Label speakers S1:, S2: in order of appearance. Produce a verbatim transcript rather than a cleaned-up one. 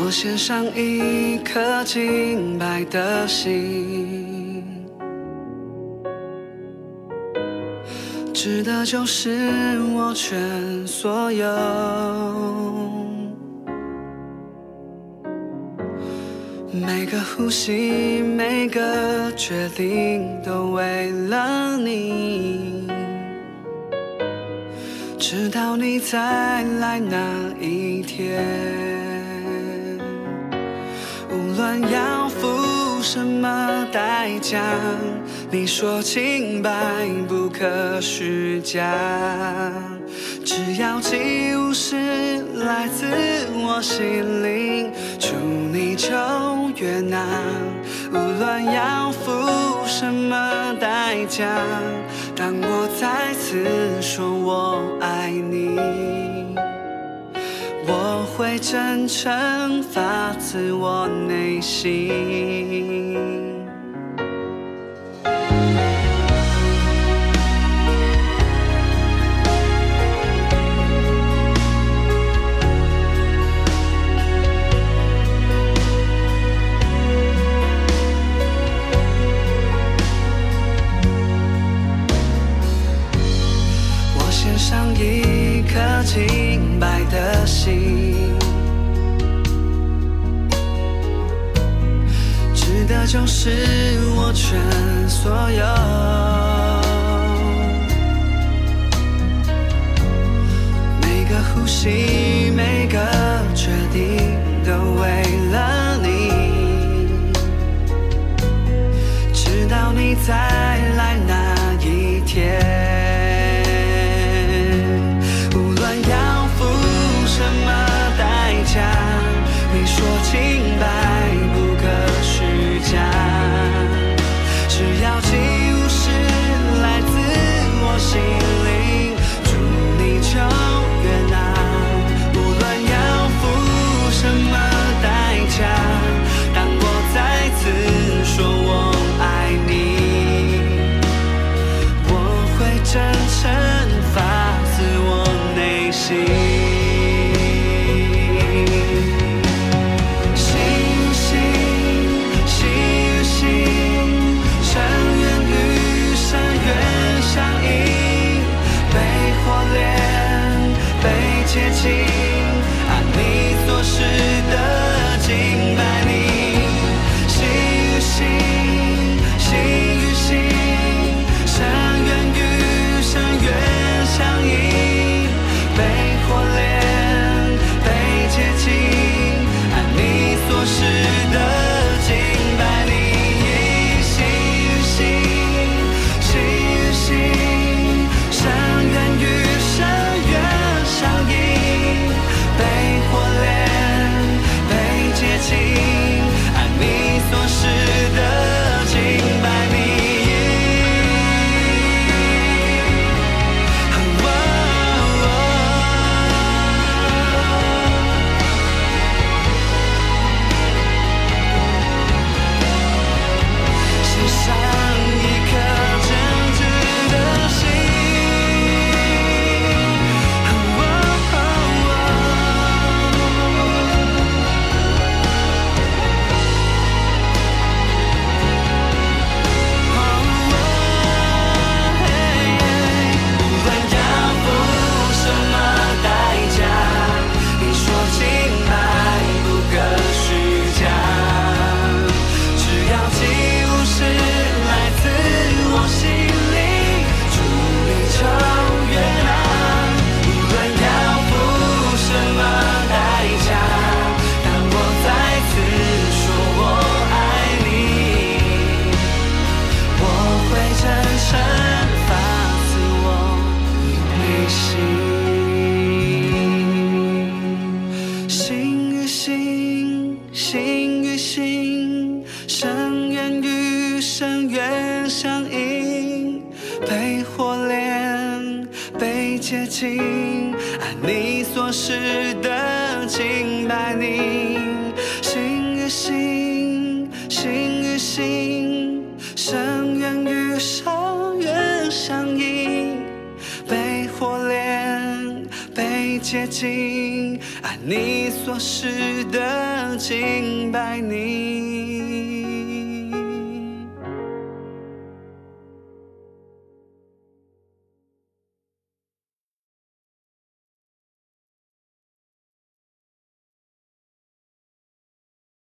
S1: 我献上一颗清白的心，值得就是我全所有。每个呼吸，每个决定，都为了你。直到你再来那一天，无论要付什么代价，你说清白不可虚假，只要寄物是来自我心灵，祝你就悦纳。无论要付什么代价，当我再次说我爱你，我会真诚发自我内心。上一颗清白的心，值得就是我全所有。每个呼吸，每个决定，都为了你，直到你再来那一天。你说清白不可虚假，只要寄物是来自我心灵，祝你就悦纳。无论要付什么代价，当我再次说我爱你，我会真诚发自我内心。接近，按你所示的敬拜你，心与心，心与心，深渊与深渊相依，被火炼，被接近，按你所示的敬拜你，心与心，心与心，深渊与深渊相依。按你所示的敬拜你，献上一颗真挚的心。心与心，深渊与深渊相映，被火炼，被接近，按你所示的敬拜你。心与心，心与心，深渊与深渊相映，被火炼，被接近，按你所示的敬拜你。